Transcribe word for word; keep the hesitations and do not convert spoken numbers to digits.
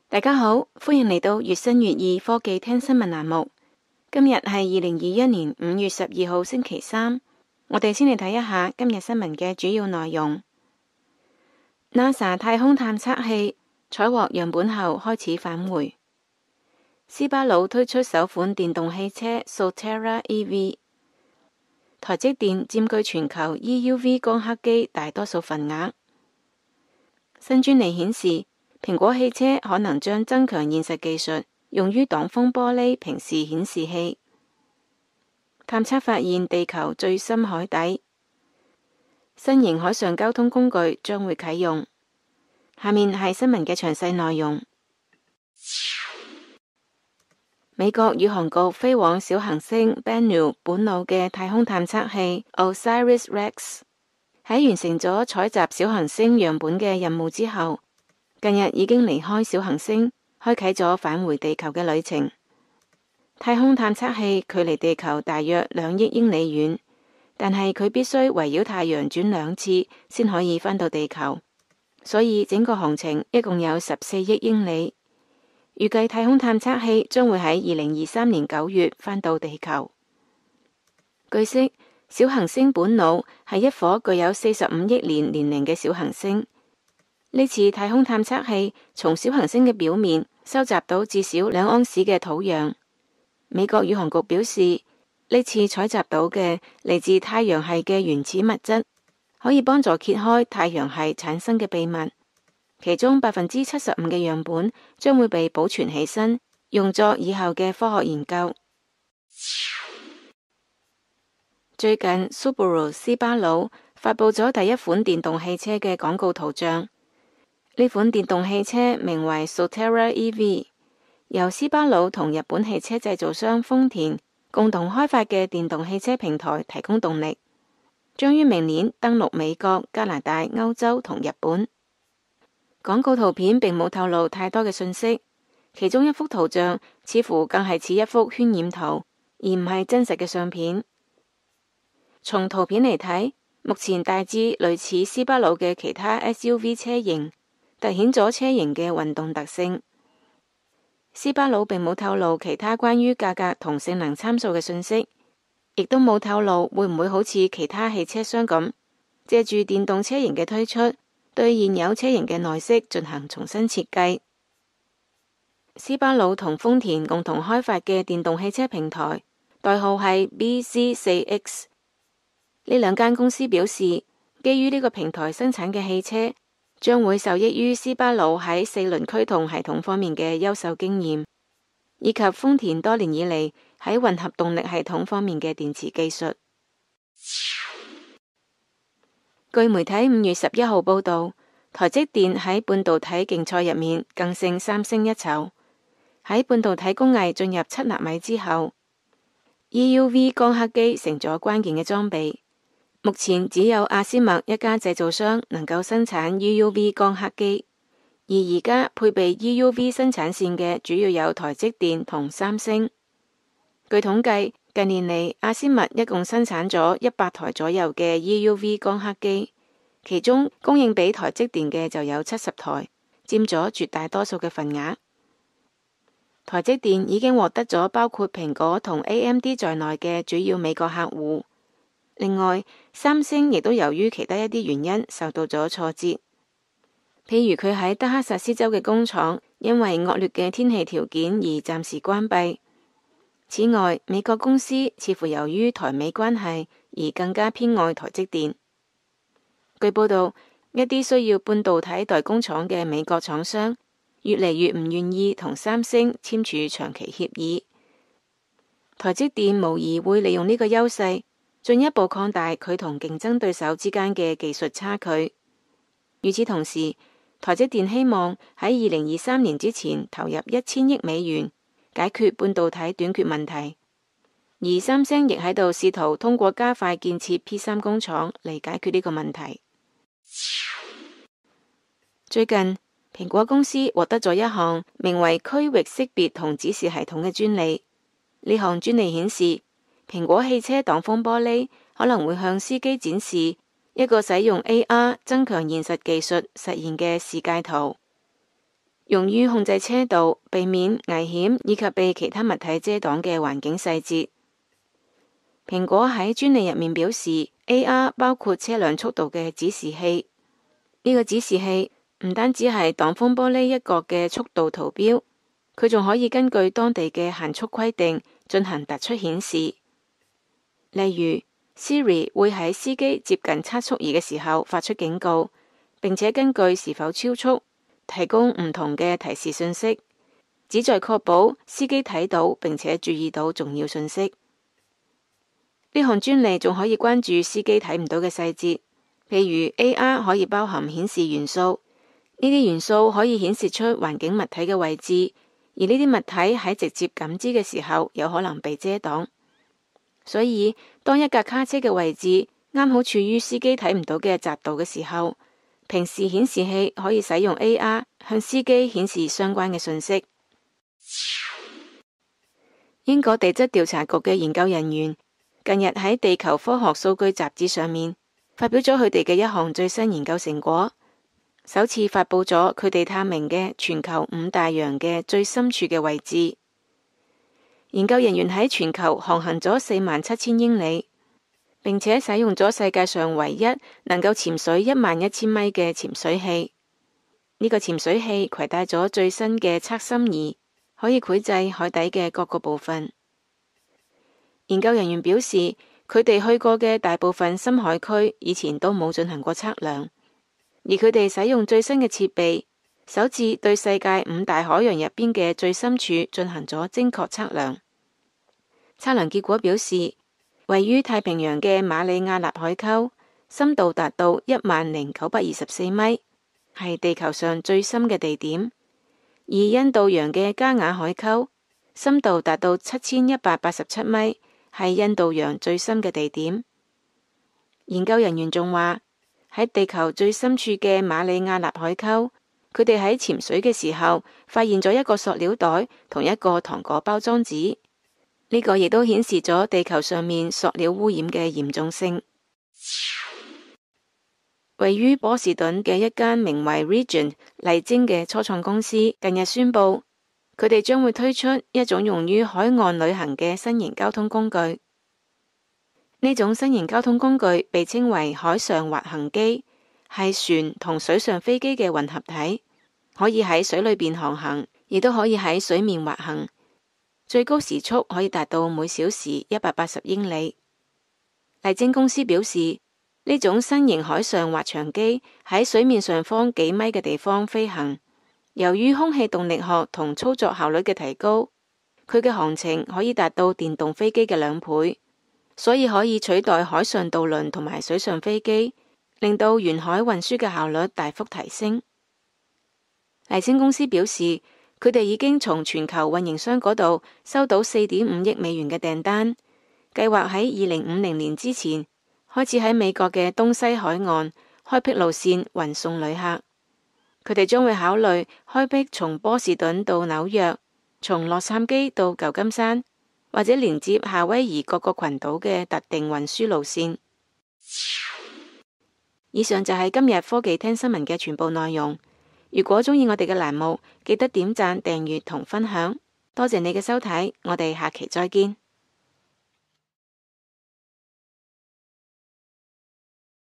大家好，歡迎嚟到月新月異科技聽新聞欄目。今日係二零二一年五月十二號星期三，我哋先嚟睇一下今日新聞嘅主要內容。NASA 太空探測器採獲樣本後開始返回。斯巴魯推出首款電動汽車 Solterra E V。台積電佔據全球 E U V 光刻機大多數份額。新專利顯示，蘋果汽車可能將增強現實技術用於擋風玻璃平視顯示器。探測發現地球最深海底。新型海上交通工具將會啟用。下面係新聞嘅詳細內容。美國宇航局飛往小行星 Bennu 本腦嘅太空探測器 OSIRIS-REx 喺完成咗採集小行星樣本嘅任務之後，近日已經離開小行星，開啟咗返回地球嘅旅程。太空探測器距離地球大約兩億英里遠，但係佢必須圍繞太陽轉兩次先可以返到地球，所以整個航程一共有十四億英里。預計太空探測器將會喺二零二三年九月返到地球。據悉，小行星本腦係一顆具有四十五億年年齡嘅小行星。呢次太空探測器從小行星嘅表面收集到至少兩盎司嘅土壤。美國宇航局表示，呢次採集到嘅嚟自太陽系嘅原始物質，可以幫助揭開太陽系產生嘅秘密。其中百分之七十五嘅樣本將會被保存起身，用作以後嘅科學研究。最近 Subaru 斯巴魯發佈咗第一款電動汽車嘅廣告圖像。呢款電動汽車名為 Solterra E V， 由斯巴魯同日本汽車製造商豐田共同開發嘅電動汽車平台提供動力，將於明年登陸美國、加拿大、歐洲同日本。廣告圖片並冇透露太多嘅信息，其中一幅圖像似乎更係似一幅渲染圖，而唔係真實嘅相片。從圖片嚟睇，目前大致類似斯巴魯嘅其他 S U V 車型，凸顯咗車型嘅運動特性。斯巴魯並冇透露其他關於價格同性能參數嘅信息，亦都冇透露會唔會好似其他汽車商咁，借住電動車型嘅推出，對現有車型嘅內飾進行重新設計。斯巴魯同豐田共同開發嘅電動汽車平台，代號係 B Z 四 X。呢兩間公司表示，基於呢個平台生產嘅汽車，將會受益於斯巴魯喺四輪驅動系統方面嘅優秀經驗，以及豐田多年以嚟喺混合動力系統方面嘅電池技術。據媒體五月十一號報道，台積電喺半導體競賽入面更勝三星一籌。喺半導體工藝進入七納米之後， E U V 光刻機成咗關鍵嘅裝備。目前只有阿斯麥一家製造商能夠生產 E U V 光刻機，而而家配備 E U V 生產線嘅主要有台積電同三星。據統計，近年嚟阿斯麥一共生產咗一百台左右嘅 E U V 光刻機，其中供應俾台積電嘅就有七十台，佔咗絕大多數嘅份額。台積電已經獲得咗包括蘋果同 A M D 在內嘅主要美國客戶。另外，三星亦都由於其他一啲原因受到咗挫折，譬如佢喺德克薩斯州嘅工廠因為惡劣嘅天氣條件而暫時關閉。此外，美國公司似乎由於台美關係而更加偏愛台積電。據報道，一啲需要半導體代工廠嘅美國廠商越嚟越唔願意同三星簽署長期協議。台積電無疑會利用呢個優勢，進一步擴大佢同競爭對手之間嘅技術差距。與此同時，台積電希望喺二零二三年之前投入一千億美元解決半導體短缺問題，而三星亦喺度試圖通過加快建設 P 三 工廠嚟解決呢個問題。最近，蘋果公司獲得咗一項名為區域識別同指示系統嘅專利。呢項專利顯示，蘋果汽車擋風玻璃可能會向司機展示一個使用 A R 增強現實技術實現嘅視界圖。 用於控制車道、避免危險以及被其他物體遮擋嘅環境細節。蘋果喺專利入面表示 ，A R 包括車輛速度嘅指示器。呢個指示器唔單止係擋風玻璃一角嘅速度圖標，佢仲可以根據當地嘅限速規定進行突出顯示。例如 Siri 會喺司機接近測速儀嘅時候發出警告，並且根據是否超速提供唔同嘅提示信息，旨在確保司機睇到並且注意到重要信息。呢項專利仲可以關注司機睇唔到嘅細節，譬如 A R 可以包含顯示元素，呢啲元素可以顯示出環境物體嘅位置，而呢啲物體喺直接感知嘅時候有可能被遮擋。所以當一架卡車嘅位置啱好處於司機睇唔到嘅匝道嘅時候，平時顯示器可以使用 A R 向司機顯示相關嘅信息。英國地質調查局嘅研究人員近日喺地球科學數據雜誌上面發表咗佢哋嘅一項最新研究成果，首次發佈咗佢哋探明嘅全球五大洋嘅最深處嘅位置。研究人員喺全球航行咗四萬七千英里，並且使用咗世界上唯一能夠潛水一萬一千米嘅潛水器。呢個潛水器攜帶咗最新嘅測深儀，可以繪製海底嘅各個部分。研究人員表示，佢哋去過嘅大部分深海區以前都冇進行過測量，而佢哋使用最新嘅設備，首次對世界五大海洋入邊嘅最深處進行咗精確測量。測量結果表示，位於太平洋嘅馬里亞納海溝深度達到一萬零九百二十四米，係地球上最深嘅地點；而印度洋嘅加雅海溝深度達到七千一百八十七米，係印度洋最深嘅地點。研究人員仲話，喺地球最深處嘅馬里亞納海溝，佢哋喺潛水嘅時候發現咗一個塑料袋同一個糖果包裝紙，呢個亦都顯示咗地球上面塑料污染嘅嚴重性。位於波士頓嘅一間名為 Regent 麗晶嘅初創公司近日宣布，佢哋將會推出一種用於海岸旅行嘅新型交通工具。呢種新型交通工具被稱為海上滑行機，係船同水上飛機嘅混合體，可以喺水裏邊航行，亦都可以喺水面滑行，最高時速可以達到每小時一百八十英里。麗晶公司表示，呢種新型海上滑翔機喺水面上方幾米嘅地方飛行，由於空氣動力學同操作效率嘅提高，佢嘅航程可以達到電動飛機嘅兩倍，所以可以取代海上渡輪同埋水上飛機，令到沿海運輸嘅效率大幅提升。麗晶公司表示，佢哋已經從全球運營商嗰度收到四點五億美元嘅訂單，計劃喺二零五零年之前開始喺美國嘅東西海岸開闢路線運送旅客。佢哋將會考慮開闢從波士頓到紐約，從洛杉磯到舊金山，或者連接夏威夷各個群島嘅特定運輸路線。以上就係今日科技聽新聞嘅全部內容。如果鍾意我哋嘅欄目，記得點讚、訂閱同分享。多謝你嘅收睇，我哋下期再見。